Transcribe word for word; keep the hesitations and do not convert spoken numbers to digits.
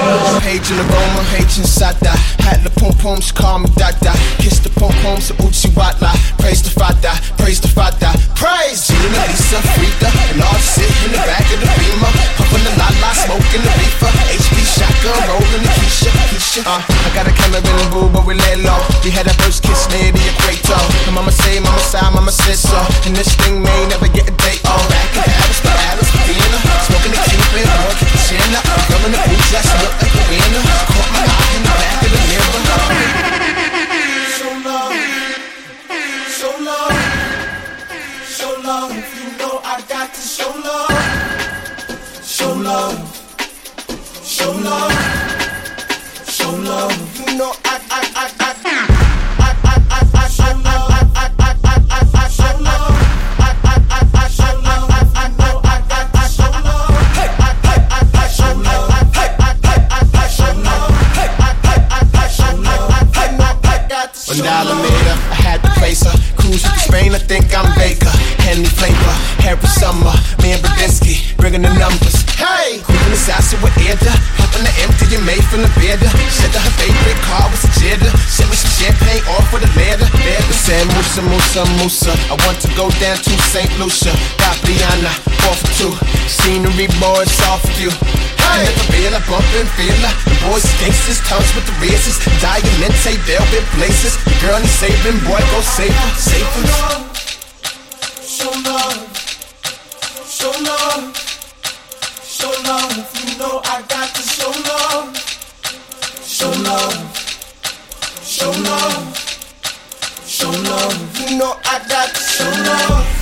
Page in the Roma, H inside that. Hat the pom pom, she call me Dada. Kiss the pom pom, so Uchi Wala. Praise the Father, praise the Father. Praise Gina, Lisa, Frida, and all sitting in the back of the Beamer. Puffin' the la-la, smoking the reefer. H P shotgun, rolling the Keisha, Keisha. Uh, I got a camera in the boo, but we lay low. We had that first kiss near the equator. And mama say, mama side, mama said so. And this thing may never get a date. All back in Alice, but Alice, Medina. Smoking the Cupid, working the chin up. Girl in the boot dress, look like a winner. Caught my eye in the back of the mirror. So long, so long, so long. You know I got to show love, show love, show love, show love. You know I, I, I, I, I, I, I, I, show love. One dollar later, I had to place her. Cruise to Spain, I think I'm Baker. Henry Flavor, Harry Summer, man Brzezinski, bringing the numbers. Hey, cruising the salsa with Eda, popping the empty and made from the beard. Said that her favorite car was a Jetta. Sent me some champagne off for the leather. Leather said Musa, Musa, Musa. I want to go down to Saint Lucia. Got Brianna, four for two. Scenery, boy, it's all for you. I never feel I bump and feel her. The boys gangsters, tongues with the races. Diamante, velvet blazers. The girl needs saving, boy, go save her. Save her. Show love, show love, show love. You know I got to show love, show love, show love, show love. You know I got to show love.